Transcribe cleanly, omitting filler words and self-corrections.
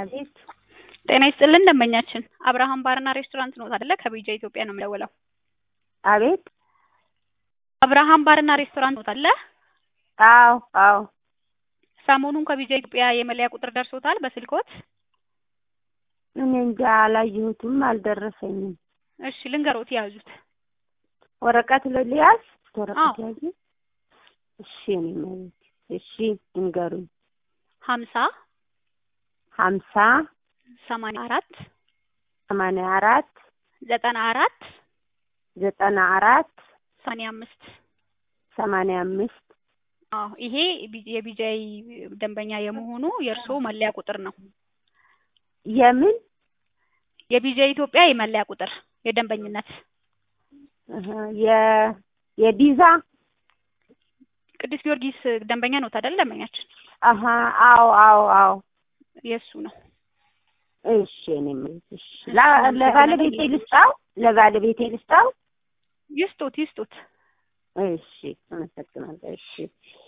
አቤት ጤና ይስጥልን ደንበኛችን አብርሃም ባርና ሬስቶራንት ነው አይደለ? ከቢጃ ኢትዮጵያ ነው የምደውለው። አቤት አብርሃም ባርና ሬስቶራንት ነው አይደለ? አዎ አዎ ሰሞኑን ከቢጃ ኢትዮጵያ የመለያ ቁጥር ደርሶታል በስልኮት? እኔ እንጃ አላየሁትም፣ አልደረሰኝም። እሺ ልንገሮት ያዙት። ወረቀት ለሊያስ አዎ ወረቀት ያዙ። እሺ እኔ ማለት እሺ እንገሩኝ። 50 84 84 94 94 85 85 አዎ ይሄ የቢጃይ ደንበኛ የመሆኑ የእርሶ መለያ ቁጥር ነው። የምን የቢጃይ ኢትዮጵያ የመለያ ቁጥር የደንበኝነት የቢዛ ቅዱስ ጊዮርጊስ ደንበኛ ነው አይደል? ደንበኛችን አዎ አዎ አዎ የሱ ነው። እሺ እኔ ማለት እሺ ለባለቤቴ ልስጣው። ይስጡት። እሺ አመሰግናለሁ። እሺ